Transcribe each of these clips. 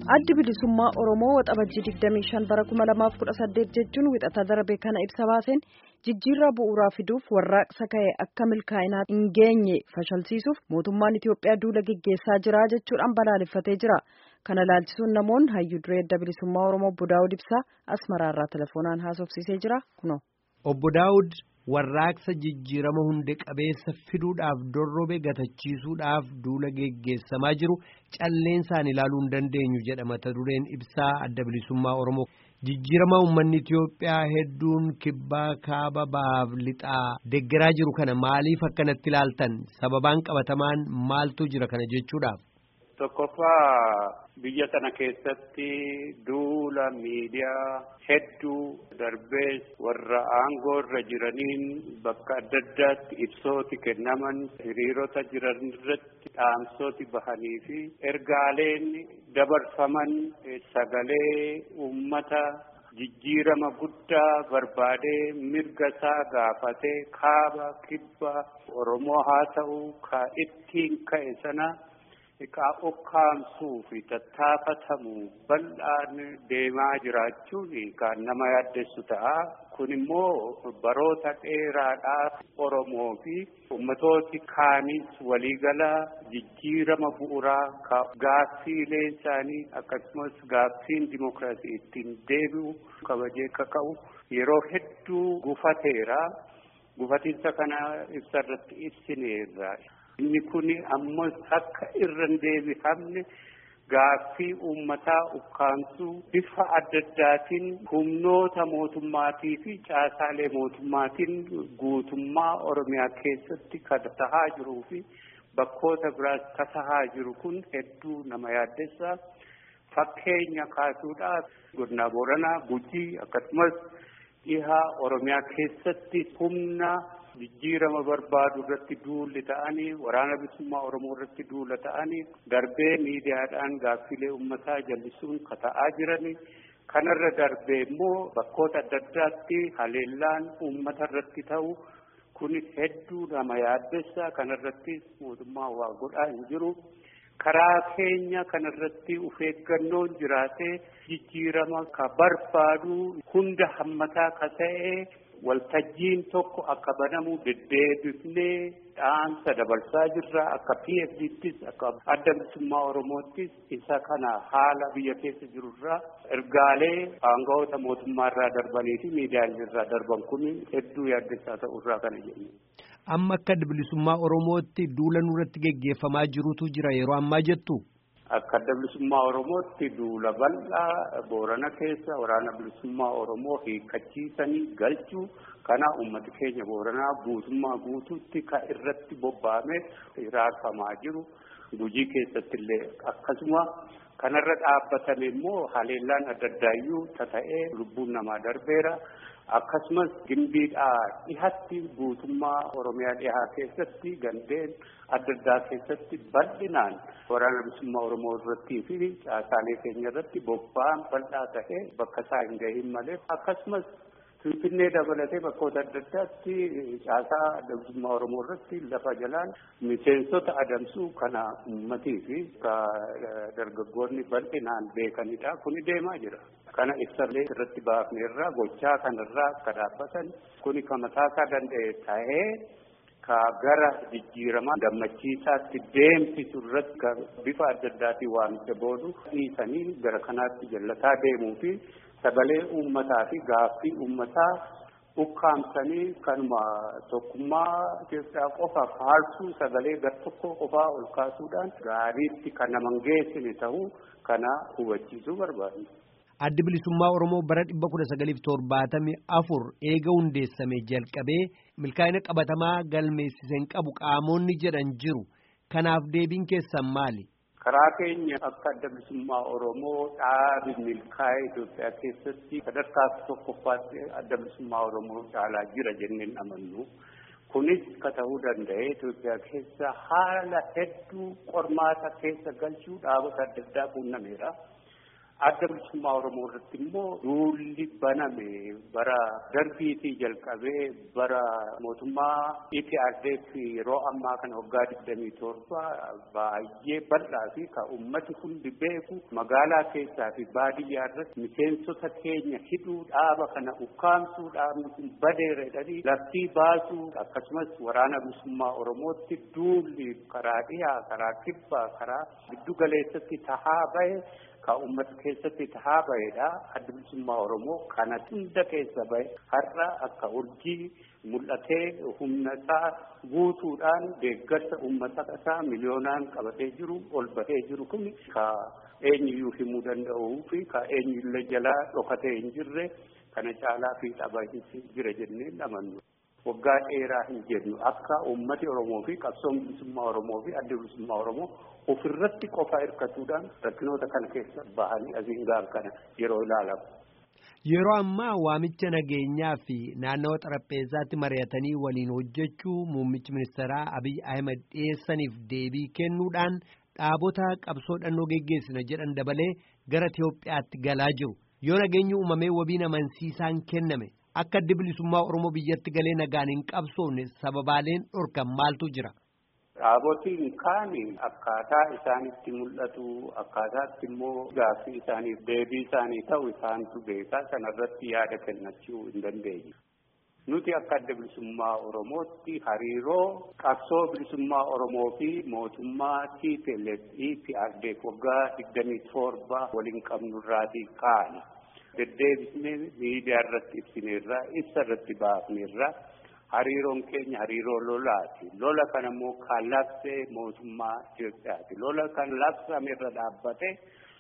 Addi bilisummaa Oromoo waxabajjii 25 bara 2018 jechuun wixata darbe kana ibsa baaseen jijjiirraa bu'uuraa fiduuf warraaqsa ka'e akka milkaa'inaa hin geenye fashalsiisuuf mootummaan Itiyoophiyaa duula gaggeessaa jira jechuudhaan balaaleffatee jira. Kana ilaalchisuun namoonni hayyuu duree adda bilisummaa Oromoo Obbo Daawud Ibsaa Asmaraarraa telefoonaan haasofsiisee jira kuno. Obbo Daawud warraaqsa jijjiirama hunde qabeessa fiduudhaaf dorrobe gatachiisuudhaaf duula geggeessamaa jiru calleensaan ilaaluu hin dandeenyu jedha mata dureen ibsaa adda bilisummaa Oromoo. Jijjiirama uummanni Itiyoophiyaa hedduun kibbaa kaaba bahaaf lixaa deggeraa jiru kana maaliif akkanatti ilaaltan sababaan qabatamaan maaltu jira kana jechuudhaaf? Tokkoffaa biyya sana keessatti duula miidiyaa hedduu darbees warra aangoo irra jiraniin bakka adda addaatti ibsooti kennaman hiriirota jiran irratti dhaamsooti bahanii fi ergaaleen dabarfaman sagalee uummata jijjiirama guddaa barbaadee mirga isaa gaafatee kaaba kibba Oromoo haa ta'u ka ittiin ka'e sana Iqaa ukkaamsuu fi tattaafatamuu bal'aan deemaa jiraachuun kan nama yaaddessu ta'a. Kun immoo baroota dheeraadhaaf Oromoo fi ummatooti kaanis waliigala jijjiirama bu'uuraa gaaffiilee isaanii akkasumas gaaffiin dimokiraasii ittiin deebi'u kabajee kaka'u yeroo hedduu gufateera. Gufatiinsa kana ibsa irratti ibsineerra. Inni kun ammoo akka irra hin deebi'amne gaaffii uummataa ukkaamsuu bifa adda addaatiin humnoota mootummaatii fi caasaalee mootummaatiin guutummaa Oromiyaa keessatti kan tahaa jiruu fi bakkoota biraas kan tahaa jiru kun hedduu nama yaaddessa. Fakkeenya kaasuudhaaf godina Booranaa, Gujii akkasumas dhihaa Oromiyaa keessatti humna jijjiirama barbaadu irratti duulli ta'anii waraana bilisummaa Oromoo irratti duula ta'anii darbee miidiyaadhaan gaaffilee uummataa jallisuun kata'aa jiranii kanarra darbee immoo bakkoota adda addaatti haleellaan uummata irratti ta'u kun hedduu nama yaaddessa. Kanarratti mootummaa waa godhaa hin jiru. Karaa keenya kanarratti of eeggannoon jiraatee jijjiirama ka barbaadu hunda hammataa ka ta'e waltajjiin tokko akka banamu deddeebifnee dhaamsa dabarsaa jirra. Akka PFDttis akka adda bilisummaa Oromoottis isa kana haala biyya keessa jirurraa ergaalee aangawoota mootummaarraa darbanii fi miidiyaalee irraa darban kun hedduu yaaddessaa ta'urraa kana jenna. Amma akka adda bilisummaa Oromootti duula nurratti geggeeffamaa jirutu jira yeroo ammaa jettu? Akka adda bilisummaa Oromootti duula bal'aa Boorana keessa waraana bilisummaa Oromoo hiikkachiisanii galchuu kana uummata keenya Booranaa guutummaa guutuutti kan irratti bobba'ame raarfamaa jiru. Gujii keessatti illee akkasuma kanarra dhaabbatame immoo haleellaan adda addaayyuu ta'ee lubbuun namaa darbeera. Akkasumas gimbiidhaa dhihatti guutummaa Oromiyaa dhihaa keessatti gandeen adda addaa keessatti bal'inaan waraana bilisummaa Oromoo irratti fi caasaalee keenya irratti bobba'an bal'aa ta'ee bakka isaa hin gahin malee akkasumas Finfinnee dabalatee bakkoota adda addaatti caasaa adda bilisummaa Oromoo irratti lafa jalaan miseensota adamsuu kana uummatii fi dargaggoonni bal'inaan beekanidha. Kuni deemaa jira. Kana ibsallee irratti baafneerraa gochaa kanarraa akka dhaabbatan kuni kan mataasaa danda'e ta'ee ka gara jijjiiramaa gammachiisaatti deemsisu irratti bifa adda addaatiin waamicha boodu dhiisanii gara kanaatti jallataa deemuu fi sagalee uummataa fi gaaffii uummataa ukkaamsanii kanuma tokkummaa Itoophiyaa qofaaf faarsuu sagalee gar tokko qofaa ol kaasuudhaan gaariitti kan nama hin geessine ta'uu kana hubachiisuu barbaadna. Addi bilisummaa Oromoo bara 1974 eega hundeessame jalqabee milkaa'ina qabatamaa galmeessiseen qabu qaamonni jedhan jiru. Kanaaf deebiin keessan maali? Karaa keenya akka adda bilisummaa Oromoo dhaabi milkaa'ee Itoophiyaa keessatti sadarkaa tokkoffaatti adda bilisummaa Oromoo caalaa jira jenneen amannu. Kunis ka ta'uu danda'e Itoophiyaa keessa haala hedduu qormaata keessa galchuu dhaabota adda addaa quunnameera. adda bilisummaa Oromoo irratti immoo duulli baname bara darbiitii jalqabee bara mootummaa EPRDF yeroo ammaa kana waggaa 27 baay'ee bal'aa fi ka ummati hundi beeku magaalaa keessaa fi baadiyyaa irratti miseensota keenya hidhuu dhaaba kana ukkaamsuu dhaabni kun badeera jedhanii labsii baasuu akkasumas waraana bilisummaa Oromootti duulli karaa dhiyaa karaa kibbaa karaa giddu galeessatti tahaa bahe ka ummata keessatti tahaa bahedha. Adda bilisummaa Oromoo kana hunda keessa bahe har'a akka urjii mul'atee humna isaa guutuudhaan deeggarsa ummata isaa miliyoonaan qabatee jiru ol bahee jiru kun ka eenyuyyuu himuu danda'uu fi ka eenyullee jalaa dhokatee hin jirre kana caalaa fi dhaabbatee jira jennee amannu. Waggaa dheeraa hin jennu akka ummati Oromoo fi qabsoon bilisummaa Oromoo fi adda bilisummaa Oromoo ofirratti qofa hirkatuudhaan rakkinoota kana keessa bahanii asiin gaaf kana yeroo ilaalamu. Yeroo ammaa waamicha nageenyaa fi naannawa xarapheezaatti mari'atanii waliin hojjechuu muummichi ministeeraa Abiy Ahmed dhiyeessaniif deebii kennuudhaan dhaabota qabsoo dhannoo geggeessina jedhan dabalee gara Itoophiyaatti galaa jiru. Yoo nageenyi uumamee wabiin amansiisaan kenname akka adda bilisummaa Oromoo biyyatti galee nagaan hin qabsoofne sababaaleen dhorkan maaltu jira? Dhaabotiin kaani akkaataa isaanitti mul'atu akkaataatti immoo gaaffii isaaniif deebii isaanii ta'u isaantu beekaa sanarratti yaada kennachuu hin dandeenye. Nuti akka adda bilisummaa Oromootti hariiroo qabsoo bilisummaa Oromoo fi mootummaa TPLF EPRDF waggaa 27 waliin qabnurraatii kaani. Deddeebisnee miidiyaa irratti ibsineerra ibsa irratti baafneerra hariiroon keenya hariiroo lolaati. Lola kana immoo kan labsee mootummaa Itoophiyaati. Lola kan labsame irra dhaabbate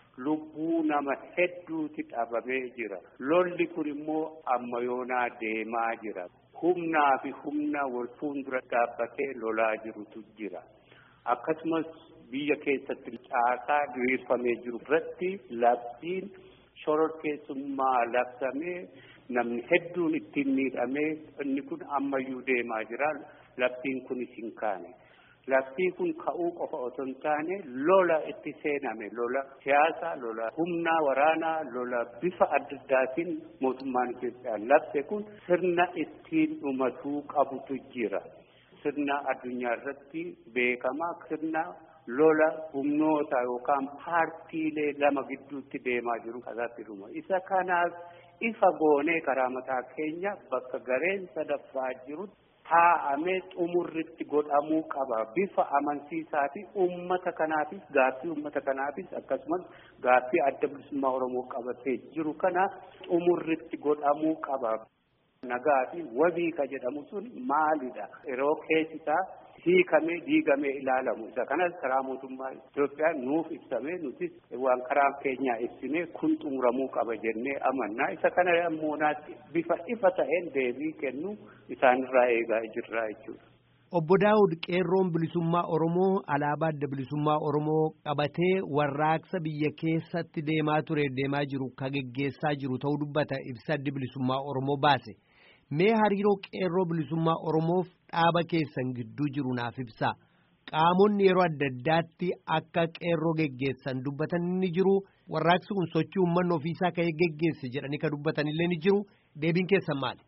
lubbuu nama hedduuti dhabamee jira. Lolli kun immoo amma yoonaa deemaa jira. Humnaa fi humna wal fuuldura dhaabbatee lolaa jirutu jira. Akkasumas biyya keessatti caasaa diriirfamee jiru irratti labsiin shororkeessummaa labsamee namni hedduun ittiin miidhamee inni kun ammayyuu deemaa jira. Labsiin kunis hin kaane. Labsiin kun ka'uu qofa otoo hin taane lola itti seename lola siyaasaa lola humnaa waraanaa lola bifa adda addaatiin mootummaan Itoophiyaa labse kun sirna ittiin dhumatuu qabutu jira. Sirna addunyaa irratti beekamaa sirna lola humnoota yookaan paartiilee lama gidduutti deemaa jiru kanaatti dhuma. Isa kanaaf ifa goonee karaa mataa keenya bakka gareen sadaffaa jiru taa'amee xumurritti godhamuu qaba. Bifa amansiisaa fi uummata kanaafis gaaffii uummata kanaafis akkasumas gaaffii adda bilisummaa Oromoo qabatee jiru kana xumurritti godhamuu qaba. Nagaa fi wabii ka jedhamu sun maalidha? Yeroo keessisaa hiikamee diigamee ilaalamu. Isa kanas karaa mootummaa Itoophiyaa nuuf ibsamee nutis waan karaa keenyaa ibsinee kun xumuramuu qaba jennee amannaa. Isa kana ammoo bifa ifa ta'een deebii kennu isaanirraa eegaa jirra jechuudha. Obbo Daawud qeerroon bilisummaa Oromoo alaabaa adda bilisummaa Oromoo qabatee warraaqsa biyya keessatti deemaa jiru ka geggeessaa jiru ta'uu dubbata ibsa adda bilisummaa Oromoo baase. Mee hariiroo qeerroo bilisummaa Oromoof dhaaba keessan gidduu jiru naaf ibsaa. Qaamonni yeroo adda addaatti akka qeerroo geggeessan dubbatan ni jiru. Warraaqsi kun sochii uummanni ofiisaa ka'ee geggeesse jedhanii ka dubbatan illee ni jiru. Deebiin keessan maali?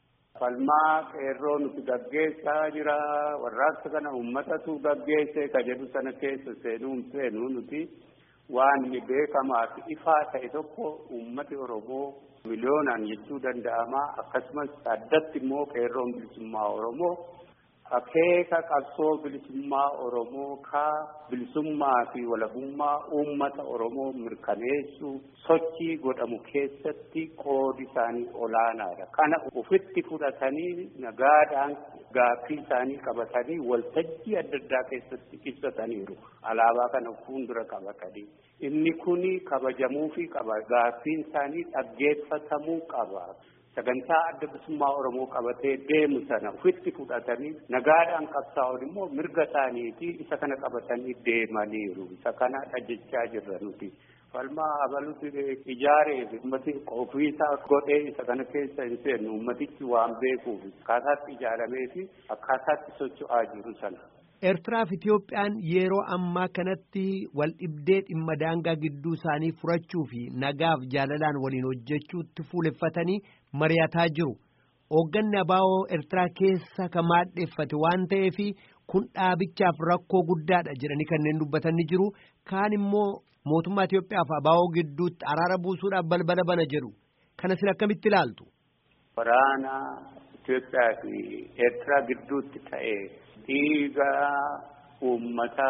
Falmaa qeerroo nuti gaggeessaa jira. Warraaqsa kana uummatatu gaggeesse ka jedhu sana keessa seenuu nuti waan beekamaa fi ifaa ta'e tokko uummati Oromoo miliyoonaan jechuu danda'ama. Akkasumas addatti immoo qeerroon bilisummaa Oromoo akeeka qabsoo bilisummaa Oromoo ka bilisummaa fi walabummaa uummata Oromoo mirkaneessuu sochii godhamu keessatti qoodi isaanii olaanaadha. Kana ofitti fudhatanii nagaadhaan gaaffii isaanii qabatanii waltajjii adda addaa keessatti ibsataniiru. Alaabaa kana fuuldura qabatanii. Inni kuni kabajamuu fi qaba. Gaaffiin isaanii dhaggeeffatamuu qaba. Sagantaa adda bilisummaa Oromoo qabatee deemu sana ofitti fudhatanii nagaadhaan qabsaa'uun immoo mirga isaaniiti isa kana qabatanii deemaniiru. Isa kana dhajjechaa jirra nuti. Falmaa abaluuti ijaaree ummati ofiisaa godhee isa kana keessa hin seennu ummatichi waan beekuuf akkaataatti ijaaramee fi akkaataatti socho'aa jiru sana. Eertiraa fi Itoophiyaan yeroo ammaa kanatti wal dhibdee dhimma daangaa gidduu isaanii furachuu fi nagaaf jaalalaan waliin hojjechuutti fuuleffatanii mari'ataa jiru. Hoogganni ABO Eertiraa keessa kan maadheeffate waan ta'eef kun dhaabichaaf rakkoo guddaadha jedhanii kanneen dubbatanii jiru. Kaan immoo mootummaa Itoophiyaa fi ABO gidduutti araara buusuudhaaf balbala bana jedhu. Kana isin akkamitti ilaaltu? Waraana Itoophiyaa fi Eertiraa gidduutti ta'ee dhiiga uummata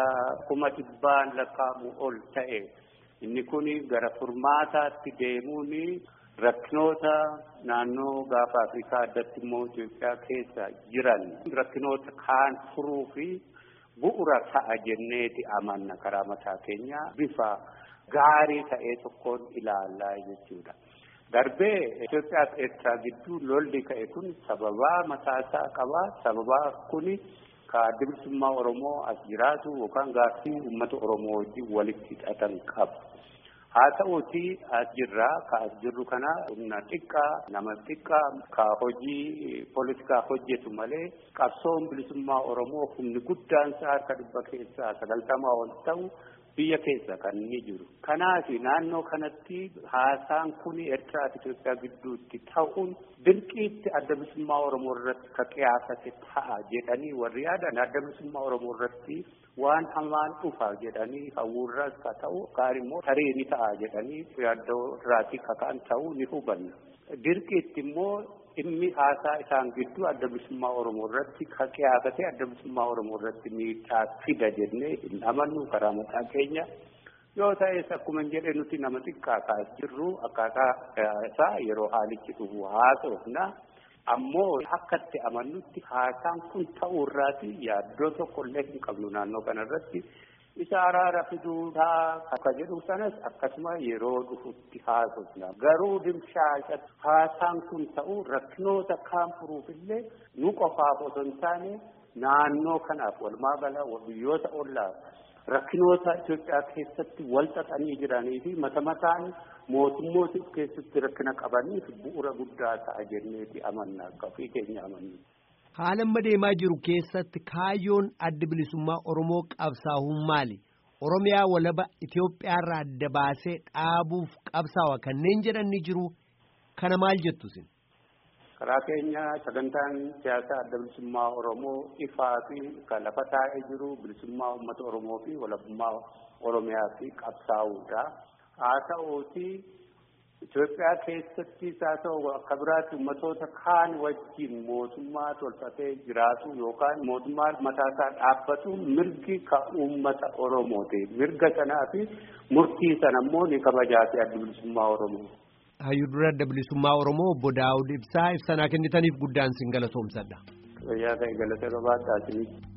100,000 lakkaa'amu ol ta'e inni kun gara furmaataatti deemuun rakkinoota naannoo gaafa Afrikaa addatti immoo Itoophiyaa keessa jiran rakkinoota kaan furuu fi bu'uura ta'a jenneeti amanna karaa mataa keenya bifa gaarii ta'ee tokkoon ilaalaa jechuudha. Darbee Itoophiyaa fi Eertiraa gidduu lolli ka'e kun sababaa mataasaa qaba. Sababaa kuni adda bilisummaa Oromoo as jiraatu yookaan gaaffii uummata Oromoo wajjin walitti hidhatan qabu. Haa ta'uuti as jirraa ka as jirru kana humna xiqqaa nama xiqqaa ka hojii poolitikaa hojjetu malee qabsoon bilisummaa Oromoo humni guddaan isaa harka 100 keessaa 90 ol ta'u biyya keessa kan inni jiru. Kanaaf naannoo kanatti haasaan kun Eertiraa fi Itoophiyaa gidduutti ta'uun dirqiitti adda bilisummaa Oromoo irratti ka qiyaasate ta'a jedhanii warri yaadan adda bilisummaa Oromoo irratti waan hamaan dhufa jedhanii hawwurras ka ta'u gaarimmoo tarii ni ta'a jedhanii yaaddoo irraatii kakaan ta'u ni hubanna. Dirqiitti immoo dhimmi haasaa isaan gidduu adda bilisummaa Oromoo irratti ka qiyaasate adda bilisummaa Oromoo irratti miidhaa fida jennee hin amannu karaa mataa keenya. Yoo ta'es akkuma jedhe nuti nama xiqqaa kaas jirru akkaataa isaa yeroo haalichi dhufu haasofna. Ammoo akkatti amannutti haasaan kun ta'uu irraati yaaddoo tokko illee hin qabnu naannoo kanarratti. Isa araara fiduudhaa akka jedhu sanas akkasuma yeroo dhufutti haasofna. Garuu dimshaasha haasaan kun ta'uu rakkinoota kaan furuufillee nu qofaaf osoo hin taane naannoo kanaaf walumaa gala biyyoota ollaaf rakkinoota Itoophiyaa keessatti wal xaxanii jiranii fi mataan mootummoota keessatti rakkina qabaniif bu'uura guddaa ta'a jenneeti amanna akka ofii keenya amannu. Haala amma deemaa jiru keessatti kaayyoon adda bilisummaa Oromoo qabsaa'uun maali? Oromiyaa walaba Itoophiyaarraa adda baasee dhaabuuf qabsaawa kanneen jedhan ni jiru. Kana maal jettu isin? Karaa keenya sagantaan siyaasaa adda bilisummaa Oromoo ifaa fi kan lafa taa'ee jiru bilisummaa uummata Oromoo fi walabummaa Oromiyaa fi qabsaa'uudha. Haa ta'uuti Itoophiyaa keessatti haa ta'u akka biraatti uummatoota kaan wajjin mootummaa tolfatee jiraatu yookaan mootummaa mataasaa dhaabbatu mirgi ka uummata Oromooti. Mirga sanaa fi murtii sana immoo ni kabajaati adda bilisummaa Oromoo. Hayyuu dura adda bilisummaa Oromoo obbo Daawud Ibsaa ibsa nuu kennitaniif guddaan sin galatoomsadha. Fayyaa ta'e galata qabaadhaa.